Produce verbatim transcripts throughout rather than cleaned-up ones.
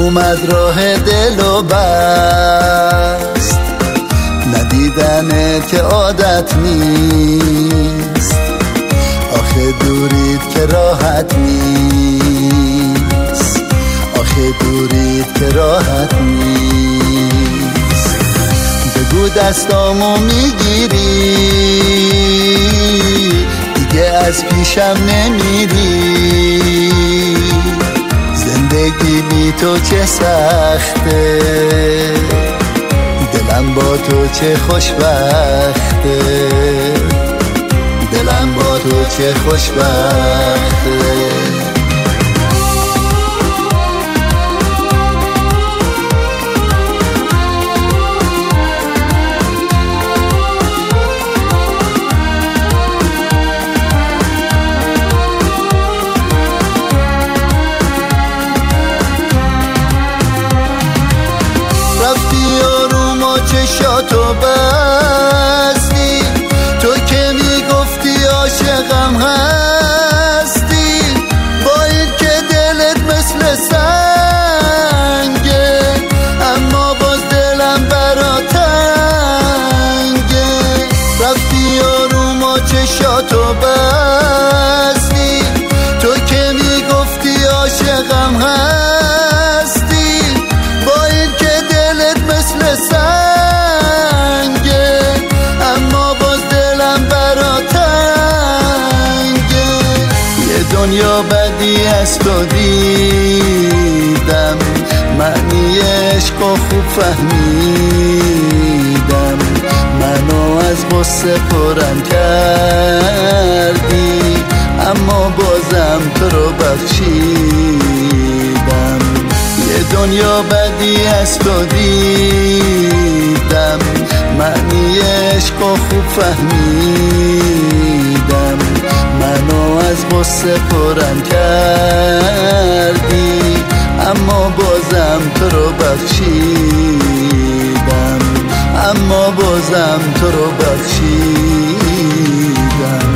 اومد راه دل و بست، ندیدنت که عادت نیست، آخه دورید که راحت نیست، آخه دورید که راحت نیست. بگو دستامو میگیری دیگه از پیشم نمیری، زندگی بی تو چه سخته، دلم با تو چه خوشبخته، دلم با تو چه خوشبخته. چشاتو بستی، تو که میگفتی عاشقم هستی، با این که دلت مثل سنگه، اما باز دلم برا تنگه. رفتی آروم و چشاتو بستی، تو که میگفتی عاشقم هستی، با این که دلت مثل سنگه، دنیا بدی از تو دیدم، معنی عشق و خوب فهمیدم، منو از غصه پرم کردی، اما بازم تو رو بخشیدم. یه دنیا بدی از تو دیدم، معنی عشق و خوب فهمیدم، منو از غصه پرم کردی، اما بازم تو رو بخشیدم، اما بازم تو رو بخشیدم.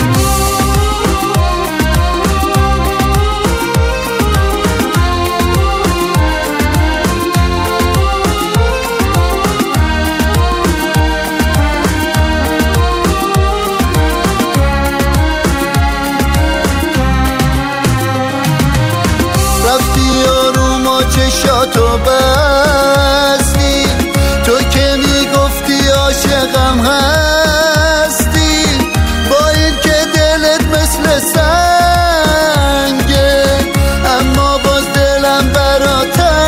چشاتو بستی، تو که میگفتی عاشقم هستی، با این که دلت مثل سنگه، اما باز دلم برا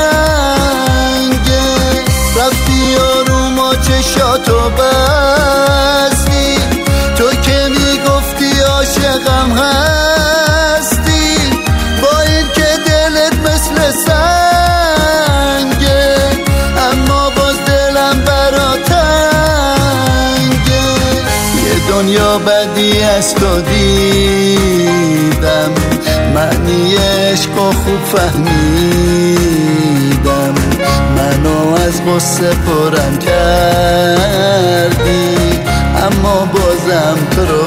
تنگه. رفتی آروم و چشاتو بستی، تو که میگفتی عاشقم هستی، با این که دلت مثل سنگه، دنیا بدی از تو دیدم، معنی عشق و خوب فهمیدم، منو از غصه پرم کردی، اما بازم تو رو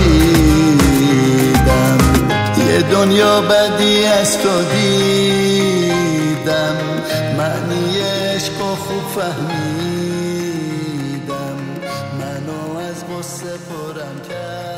بخشیدم. یه دنیا بدی از تو دیدم، معنی عشق و خوب فهمیدم، منو از غصه پرم کرد.